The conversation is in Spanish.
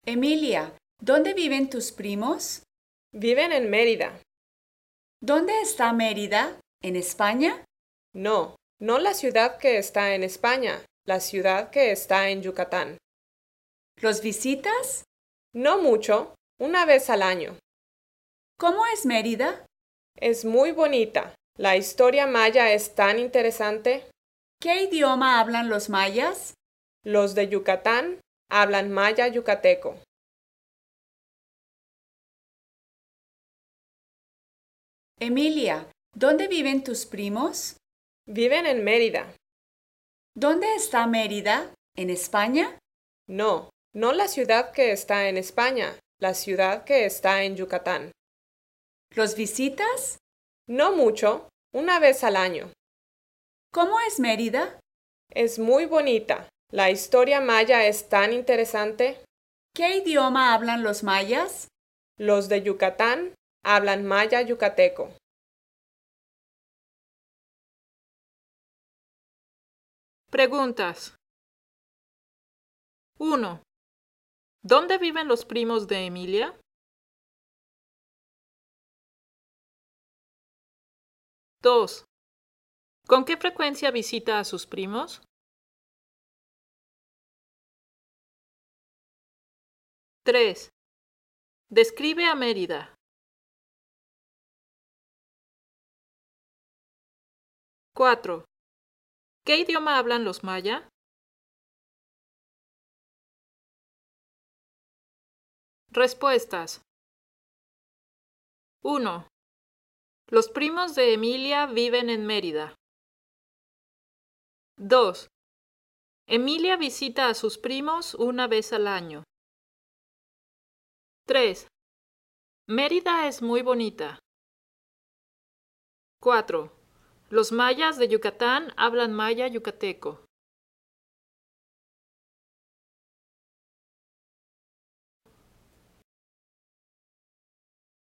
Emilia, ¿dónde viven tus primos? Viven en Mérida. ¿Dónde está Mérida? ¿En España? No, no la ciudad que está en España, la ciudad que está en Yucatán. ¿Los visitas? No mucho, una vez al año. ¿Cómo es Mérida? Es muy bonita. La historia maya es tan interesante. ¿Qué idioma hablan los mayas? Los de Yucatán hablan maya yucateco. Emilia, ¿dónde viven tus primos? Viven en Mérida. ¿Dónde está Mérida? ¿En España? No, no la ciudad que está en España, la ciudad que está en Yucatán. ¿Los visitas? No mucho, una vez al año. ¿Cómo es Mérida? Es muy bonita. La historia maya es tan interesante. ¿Qué idioma hablan los mayas? Los de Yucatán hablan maya yucateco. Preguntas. 1. ¿Dónde viven los primos de Emilia? 2. ¿Con qué frecuencia visita a sus primos? 3. Describe a Mérida. 4. ¿Qué idioma hablan los maya? Respuestas. 1. Los primos de Emilia viven en Mérida. 2. Emilia visita a sus primos una vez al año. 3. Mérida es muy bonita. 4. Los mayas de Yucatán hablan maya yucateco.